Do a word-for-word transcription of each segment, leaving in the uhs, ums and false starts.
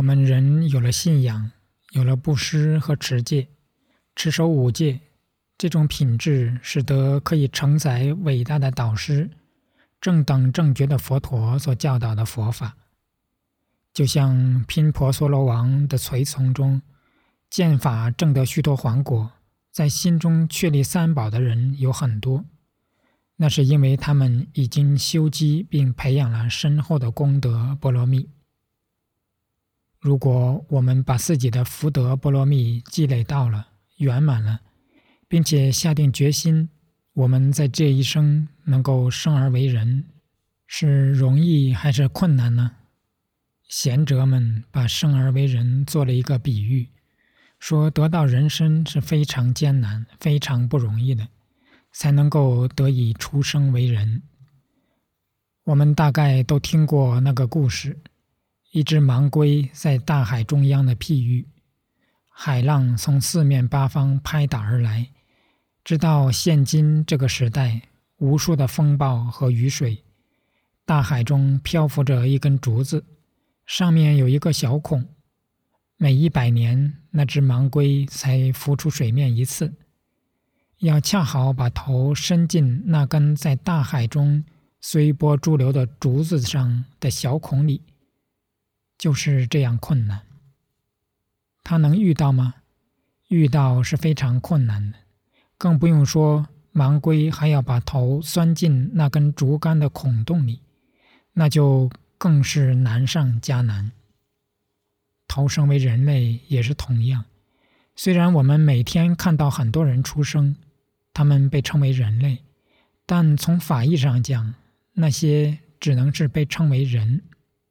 我们人有了信仰，有了布施和持戒，持守五戒，这种品质使得可以承载伟大的导师正等正觉的佛陀所教导的佛法。就像频婆娑罗王的随从中，见法证得须陀洹果，在心中确立三宝的人有很多，那是因为他们已经修积并培养了深厚的功德波罗蜜。如果我们把自己的福德波罗蜜积累到了圆满了，并且下定决心，我们在这一生能够生而为人，是容易还是困难呢？贤哲们把生而为人做了一个比喻，说得到人身是非常艰难、非常不容易的，才能够得以出生为人。我们大概都听过那个故事，一只盲龟在大海中央的譬喻，海浪从四面八方拍打而来，直到现今这个时代，无数的风暴和雨水，大海中漂浮着一根竹子，上面有一个小孔，每一百年那只盲龟才浮出水面一次，要恰好把头伸进那根在大海中随波逐流的竹子上的小孔里，就是这样困难。他能遇到吗？遇到是非常困难的，更不用说盲龟还要把头钻进那根竹竿的孔洞里，那就更是难上加难。投生为人类也是同样，虽然我们每天看到很多人出生，他们被称为人类，但从法义上讲，那些只能是被称为人。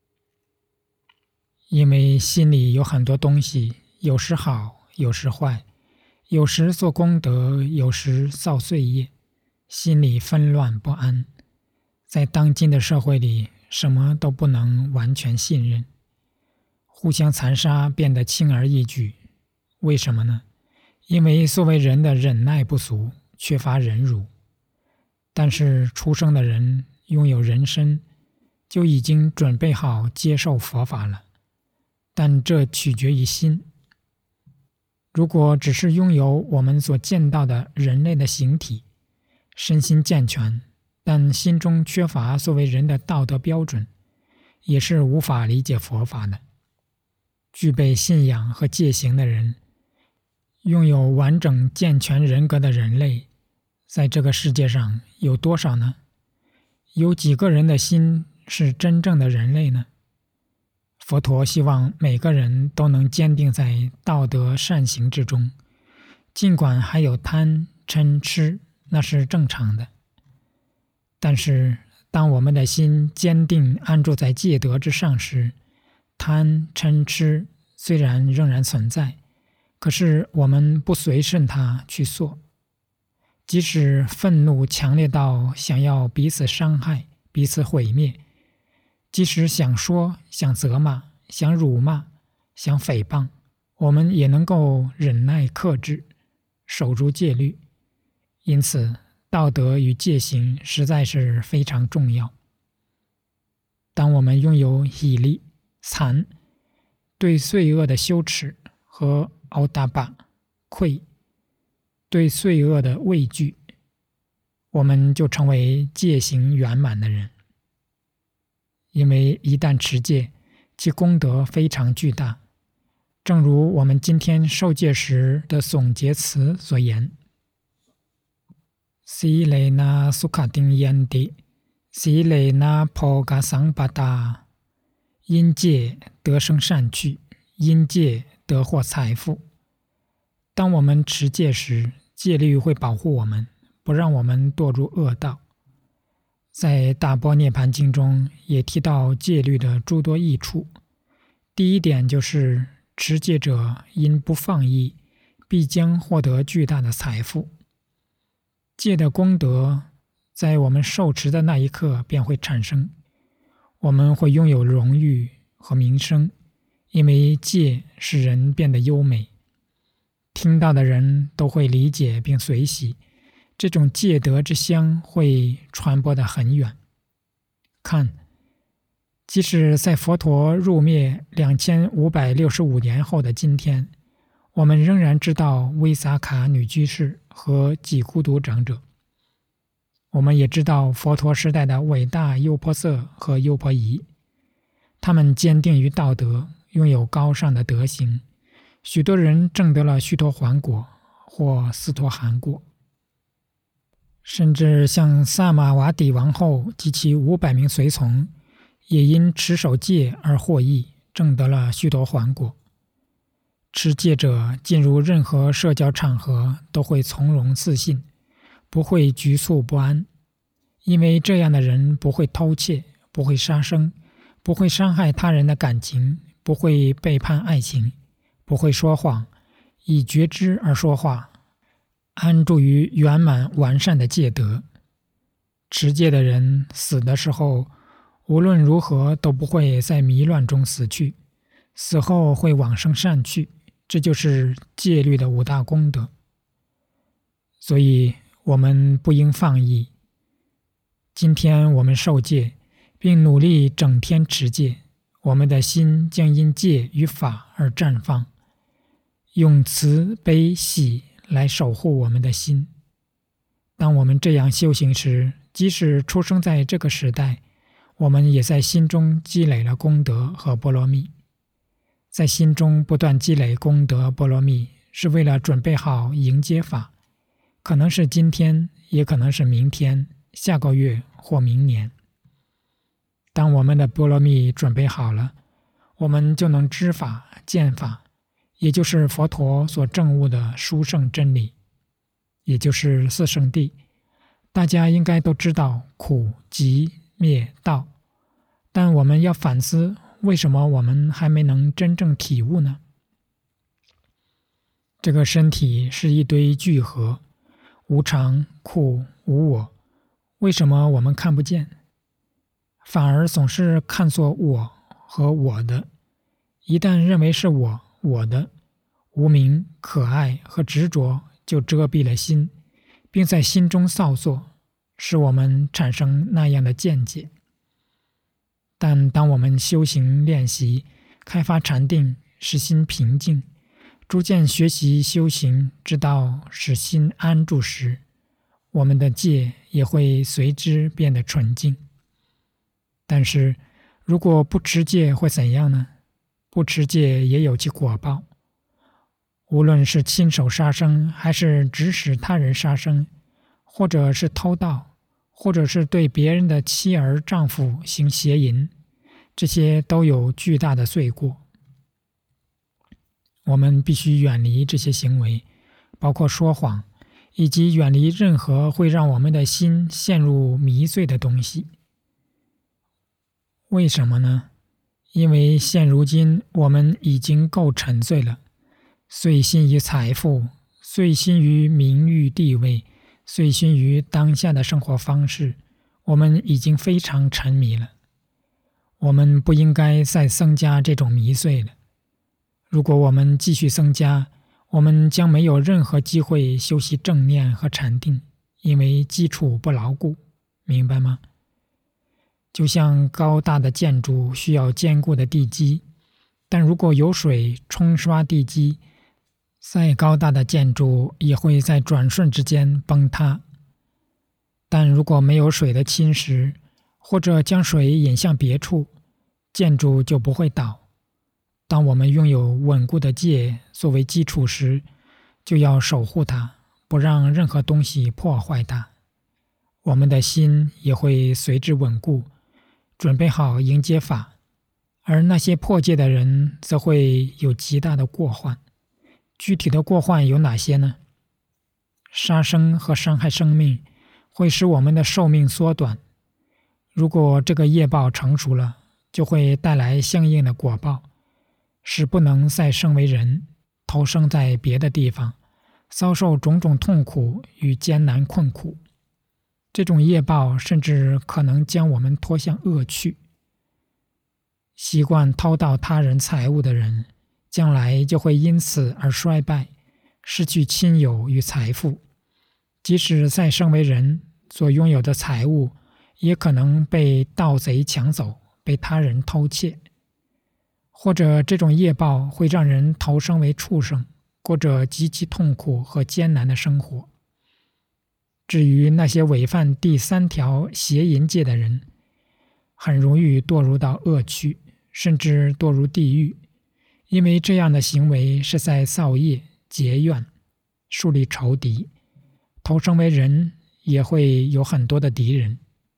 因为心里有很多东西，有时好，有时坏，有时做功德，有时造罪业，心里纷乱不安。在当今的社会里，什么都不能完全信任，互相残杀变得轻而易举。为什么呢？因为作为人的忍耐不足，缺乏忍辱。但是出生的人拥有人身，就已经准备好接受佛法了，但这取决于心。如果只是拥有我们所见到的人类的形体，身心健全，但心中缺乏作为人的道德标准，也是无法理解佛法的。具备信仰和戒行的人，拥有完整健全人格的人类，在这个世界上有多少呢？有几个人的心是真正的人类呢？佛陀希望每个人都能坚定在道德善行之中，尽管还有贪嗔痴，那是正常的。但是当我们的心坚定安住在戒德之上时，贪嗔痴虽然仍然存在，可是我们不随顺它去做。即使愤怒强烈到想要彼此伤害、彼此毁灭，即使想说、想责骂、想辱骂、想诽谤，我们也能够忍耐克制，守住戒律。因此道德与戒行实在是非常重要。当我们拥有喜力、惭，对罪恶的羞耻和奥达巴、愧，对罪恶的畏惧，我们就成为戒行圆满的人。因为一旦持戒，其功德非常巨大，正如我们今天受戒时的总结词所言：Silena sukhatin yanti, silena bhoga sampada。因戒得生善趣，因戒得获财富。当我们持戒时，戒律会保护我们，不让我们堕入恶道。在大般涅盘经中也提到戒律的诸多益处。第一点就是持戒者因不放逸，必将获得巨大的财富。戒的功德在我们受持的那一刻便会产生，我们会拥有荣誉和名声，因为戒使人变得优美，听到的人都会理解并随喜，这种戒德之香会传播得很远。看， 即使在佛陀入灭两千五百六十五年后的今天，我们仍然知道威萨卡女居士和几孤独长者。我们也知道佛陀时代的伟大优婆塞和优婆夷，他们坚定于道德，拥有高尚的德行，许多人证得了须陀洹果或斯陀含果。甚至像萨玛瓦底王后及其五百名随从，也因持守戒而获益，证得了须陀洹果。持戒者进入任何社交场合都会从容自信，不会局促不安，因为这样的人不会偷窃，不会杀生，不会伤害他人的感情，不会背叛爱情，不会说谎，以觉知而说话，安住于圆满完善的戒德。持戒的人死的时候，无论如何都不会在迷乱中死去，死后会往生善趣，这就是戒律的五大功德。所以我们不应放逸。今天我们受戒，并努力整天持戒，我们的心将因戒与法而绽放，用慈悲喜来守护我们的心。当我们这样修行时，即使出生在这个时代，我们也在心中积累了功德和波罗蜜。在心中不断积累功德波罗蜜，是为了准备好迎接法，可能是今天，也可能是明天、下个月或明年。当我们的波罗蜜准备好了，我们就能知法、见法，也就是佛陀所证悟的殊胜真理，也就是四圣谛。大家应该都知道苦、集、灭、道，但我们要反思，为什么我们还没能真正体悟呢？这个身体是一堆聚合，无常、苦、无我，为什么我们看不见？反而总是看作我和我的。一旦认为是我、我的，无明、可爱和执着就遮蔽了心，并在心中造作，使我们产生那样的见解。但当我们修行练习，开发禅定，使心平静，逐渐学习修行，直到使心安住时，我们的戒也会随之变得纯净。但是如果不持戒会怎样呢？不持戒也有其果报。无论是亲手杀生，还是指使他人杀生，或者是偷盗，或者是对别人的妻儿丈夫行邪淫，这些都有巨大的罪过。我们必须远离这些行为，包括说谎，以及远离任何会让我们的心陷入迷醉的东西。为什么呢？因为现如今我们已经够沉醉了，醉心于财富，醉心于名誉地位，醉心于当下的生活方式，我们已经非常沉迷了。我们不应该再增加这种迷醉了。如果我们继续增加，我们将没有任何机会修习正念和禅定，因为基础不牢固，明白吗？就像高大的建筑需要坚固的地基，但如果有水冲刷地基，再高大的建筑也会在转瞬之间崩塌。但如果没有水的侵蚀，或者将水引向别处，建筑就不会倒。当我们拥有稳固的戒作为基础时，就要守护它，不让任何东西破坏它。我们的心也会随之稳固，准备好迎接法，而那些破戒的人则会有极大的过患。具体的过患有哪些呢？杀生和伤害生命会使我们的寿命缩短。如果这个业报成熟了，就会带来相应的果报，使不能再生为人，投生在别的地方，遭受种种痛苦与艰难困苦。这种业报甚至可能将我们拖向恶趣。习惯偷盗他人财物的人，将来就会因此而衰败，失去亲友与财富。即使再生为人，所拥有的财物也可能被盗贼抢走，被被他人偷窃，或者这种业报会让人投生为畜生，过着极其痛苦和艰难的生活。至于那些违犯第三条邪淫戒的人，很容易堕入到恶趣，甚至堕入地狱，因为这样的行为是在造业、结怨、树立仇敌，投生为人也会有很多的敌人。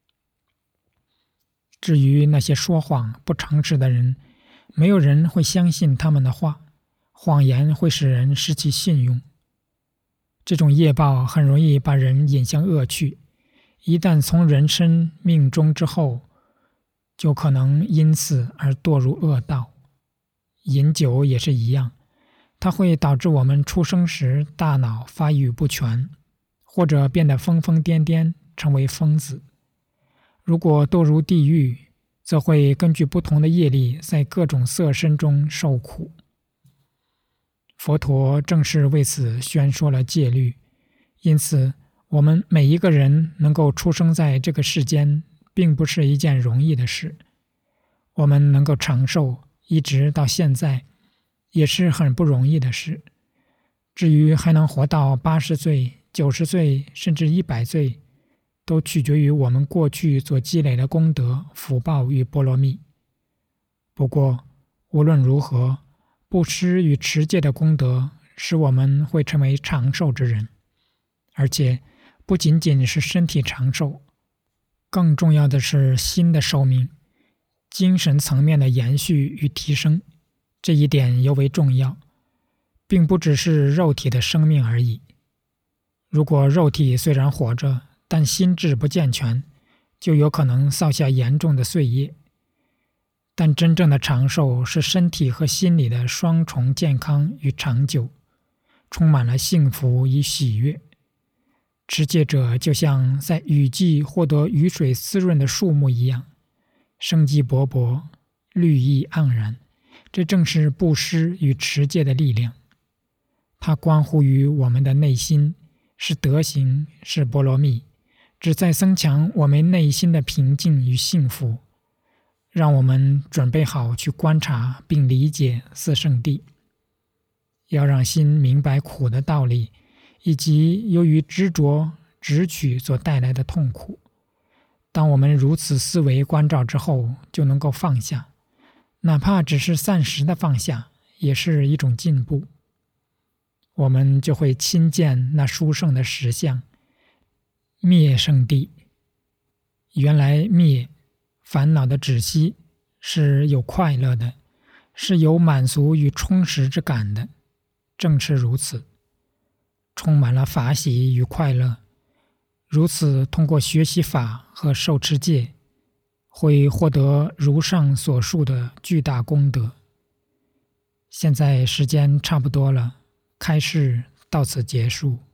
至于那些说谎不诚实的人，没有人会相信他们的话，谎言会使人失去信用。这种业报很容易把人引向恶趣，一旦从人身命中之后，就可能因此而堕入恶道。饮酒也是一样，它会导致我们出生时大脑发育不全，或者变得疯疯癫癫，成为疯子。如果堕入地狱，则会根据不同的业力在各种色身中受苦。佛陀正是为此宣说了戒律，因此我们每一个人能够出生在这个世间，并不是一件容易的事。我们能够长寿一直到现在，也是很不容易的事。至于还能活到八十岁、九十岁，甚至一百岁，都取决于我们过去所积累的功德、福报与波罗蜜。不过，无论如何，布施与持戒的功德使我们会成为长寿之人，而且不仅仅是身体长寿，更重要的是心的寿命、精神层面的延续与提升。这一点尤为重要，并不只是肉体的生命而已。如果肉体虽然活着，但心智不健全，就有可能造下严重的罪业。但真正的长寿是身体和心理的双重健康与长久，充满了幸福与喜悦。持戒者就像在雨季获得雨水滋润的树木一样，生机勃勃，绿意盎然。这正是布施与持戒的力量，它关乎于我们的内心，是德行，是波罗蜜，旨在增强我们内心的平静与幸福，让我们准备好去观察并理解四圣谛，要让心明白苦的道理，以及由于执着执取所带来的痛苦。当我们如此思维关照之后，就能够放下，哪怕只是暂时的放下，也是一种进步。我们就会亲见那殊胜的实相，灭圣谛。原来灭烦恼的止息是有快乐的，是有满足与充实之感的。正是如此，充满了法喜与快乐。如此通过学习法和受持戒，会获得如上所述的巨大功德。现在时间差不多了，开示到此结束。